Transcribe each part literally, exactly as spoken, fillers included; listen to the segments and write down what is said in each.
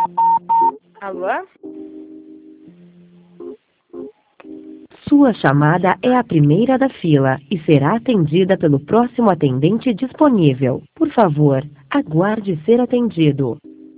Alô? Sua chamada é a primeira da fila e será atendida pelo próximo atendente disponível. Por favor, aguarde ser atendido.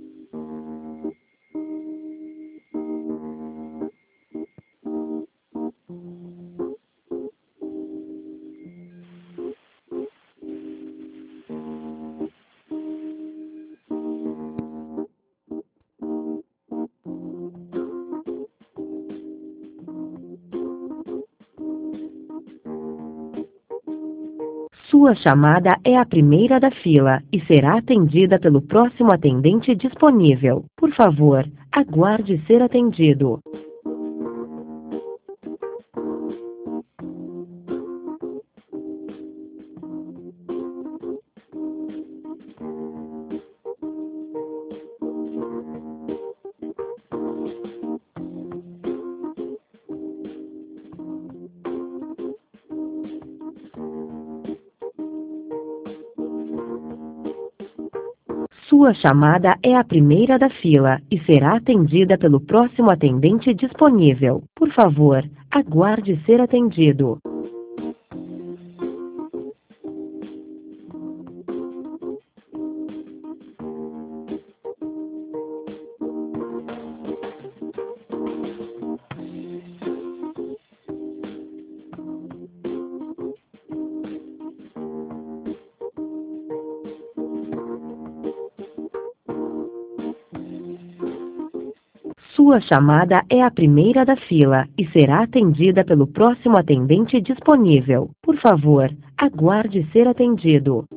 Sua chamada é a primeira da fila e será atendida pelo próximo atendente disponível. Por favor, aguarde ser atendido. Sua chamada é a primeira da fila e será atendida pelo próximo atendente disponível. Por favor, aguarde ser atendido. Sua chamada é a primeira da fila e será atendida pelo próximo atendente disponível. Por favor, aguarde ser atendido.